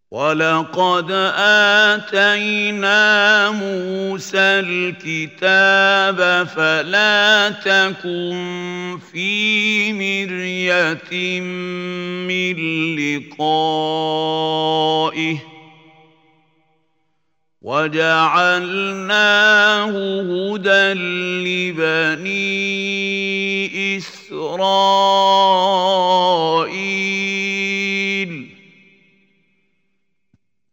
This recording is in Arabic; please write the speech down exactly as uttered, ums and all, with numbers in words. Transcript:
وَلَقَدْ آتَيْنَا مُوسَى الْكِتَابَ فَلَا تَكُن فِي مِرْيَةٍ مِّن لِّقَائِهِ وَجَعَلْنَاهُ هُدًى لِّبَنِي إِسْرَائِيلَ